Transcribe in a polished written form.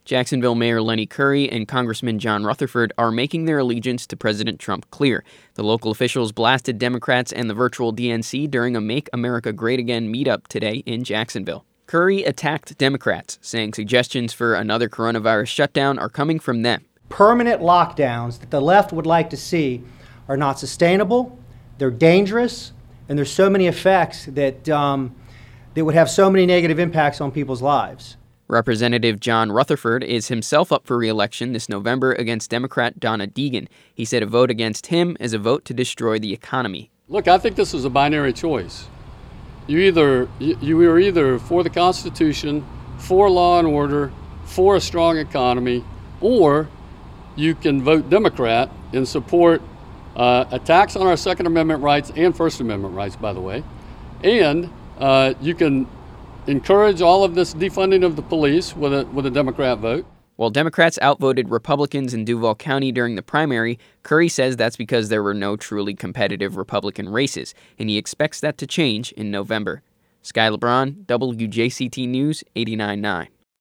Jacksonville Mayor Lenny Curry and Congressman John Rutherford are making their allegiance to President Trump clear. The local officials blasted Democrats and the virtual DNC during a Make America Great Again meetup today in Jacksonville. Curry attacked Democrats, saying suggestions for another coronavirus shutdown are coming from them. Permanent lockdowns that the left would like to see are not sustainable, they're dangerous, and there's so many effects that would have so many negative impacts on people's lives. Representative John Rutherford is himself up for re-election this November against Democrat Donna Deegan. He said a vote against him is a vote to destroy the economy. Look, I think this is a binary choice. You are either for the Constitution, for law and order, for a strong economy, or you can vote Democrat and support attacks on our Second Amendment rights and First Amendment rights, by the way. And you can encourage all of this defunding of the police with a Democrat vote. While Democrats outvoted Republicans in Duval County during the primary, Curry says that's because there were no truly competitive Republican races, and he expects that to change in November. Sky LeBron, WJCT News, 89.9.